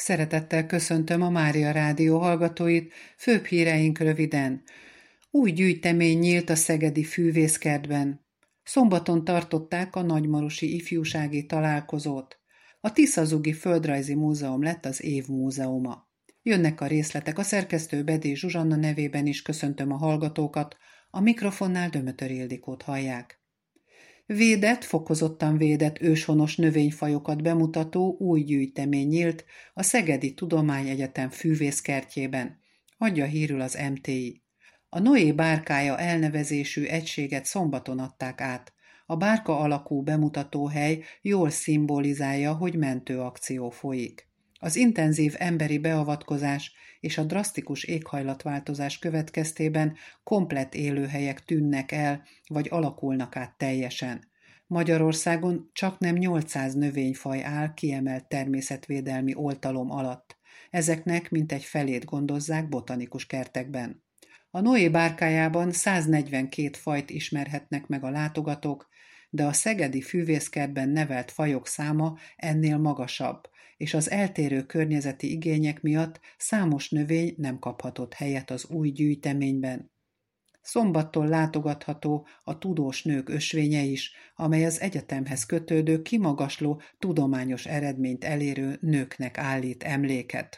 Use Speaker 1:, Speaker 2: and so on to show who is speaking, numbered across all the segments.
Speaker 1: Szeretettel köszöntöm a Mária Rádió hallgatóit, főbb híreink röviden. Új gyűjtemény nyílt a szegedi Fűvészkertben. Szombaton tartották a nagymarosi ifjúsági találkozót. A Tiszazugi Földrajzi Múzeum lett az év múzeuma. Jönnek a részletek, a szerkesztő Bedé Zsuzsanna nevében is köszöntöm a hallgatókat, a mikrofonnál Dömötör Ildikót hallják. Védett, fokozottan védett őshonos növényfajokat bemutató új gyűjtemény nyílt a Szegedi Tudományegyetem Fűvészkertjében, adja hírül az MTI. A Noé bárkája elnevezésű egységet szombaton adták át. A bárka alakú bemutatóhely jól szimbolizálja, hogy mentőakció folyik. Az intenzív emberi beavatkozás és a drasztikus éghajlatváltozás következtében komplett élőhelyek tűnnek el, vagy alakulnak át teljesen. Magyarországon csaknem 800 növényfaj áll kiemelt természetvédelmi oltalom alatt. Ezeknek mintegy felét gondozzák botanikus kertekben. A Noé bárkájában 142 fajt ismerhetnek meg a látogatók, de a szegedi Fűvészkertben nevelt fajok száma ennél magasabb, és az eltérő környezeti igények miatt számos növény nem kaphatott helyet az új gyűjteményben. Szombattól látogatható a Tudós Nők ösvénye is, amely az egyetemhez kötődő kimagasló tudományos eredményt elérő nőknek állít emléket.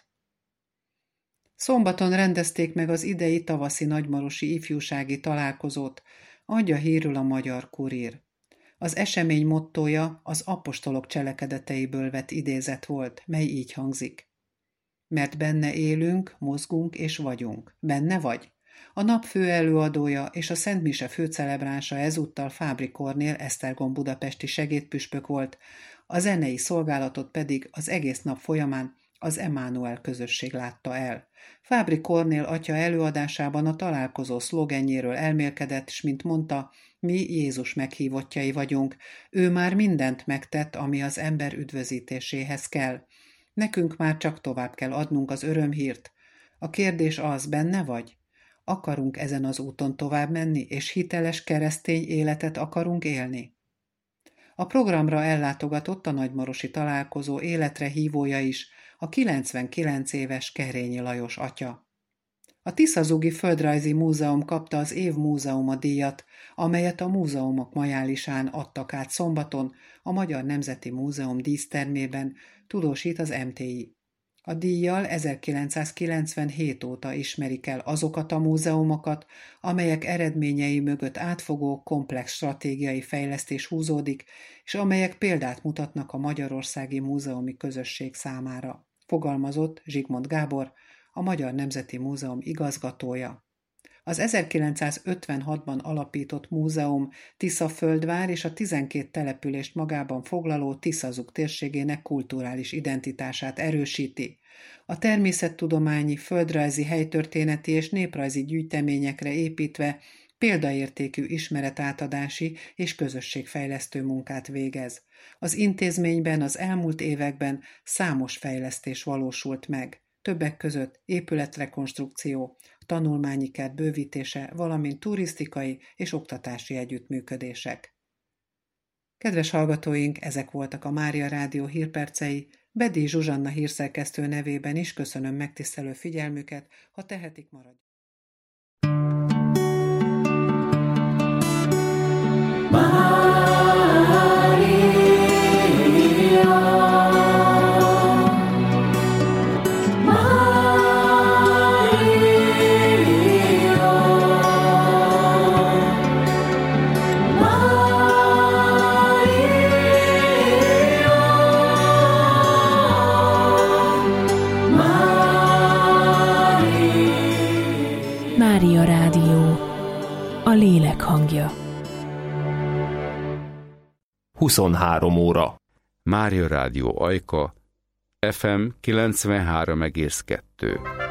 Speaker 1: Szombaton rendezték meg az idei tavaszi nagymarosi ifjúsági találkozót, adja hírül a Magyar Kurír. Az esemény mottója az apostolok cselekedeteiből vett idézet volt, mely így hangzik. Mert benne élünk, mozgunk és vagyunk. Benne vagy? A nap főelőadója és a Szent Mise főcelebránsa ezúttal Fábry Kornél Esztergom budapesti segédpüspök volt, a zenei szolgálatot pedig az egész nap folyamán az Emmanuel közösség látta el. Fábry Kornél atya előadásában a találkozó szlogenjéről elmélkedett, s mint mondta, mi Jézus meghívottjai vagyunk, ő már mindent megtett, ami az ember üdvözítéséhez kell. Nekünk már csak tovább kell adnunk az örömhírt. A kérdés az, benne vagy? Akarunk ezen az úton tovább menni, és hiteles keresztény életet akarunk élni? A programra ellátogatott a nagymarosi találkozó életre hívója is, a 99 éves Kerényi Lajos atya. A Tiszazugi Földrajzi Múzeum kapta az év múzeuma díjat, amelyet a múzeumok majálisán adtak át szombaton a Magyar Nemzeti Múzeum dísztermében, tudósít az MTI. A díjjal 1997 óta ismerik el azokat a múzeumokat, amelyek eredményei mögött átfogó, komplex stratégiai fejlesztés húzódik, és amelyek példát mutatnak a magyarországi múzeumi közösség számára, fogalmazott Zsigmond Gábor, a Magyar Nemzeti Múzeum igazgatója. Az 1956-ban alapított múzeum Tiszaföldvár és a 12 települést magában foglaló Tiszazug térségének kulturális identitását erősíti. A természettudományi, földrajzi, helytörténeti és néprajzi gyűjteményekre építve példaértékű ismeretátadási és közösségfejlesztő munkát végez. Az intézményben az elmúlt években számos fejlesztés valósult meg. Többek között épületrekonstrukció, tanulmányi kert bővítése, valamint turisztikai és oktatási együttműködések. Kedves hallgatóink, ezek voltak a Mária Rádió hírpercei. Bedé Zsuzsanna hírszerkesztő nevében is köszönöm megtisztelő figyelmüket, ha tehetik, maradj.
Speaker 2: Mária Rádió, a lélek hangja.
Speaker 3: 23 óra.
Speaker 4: Mária Rádió Ajka, FM 93,2.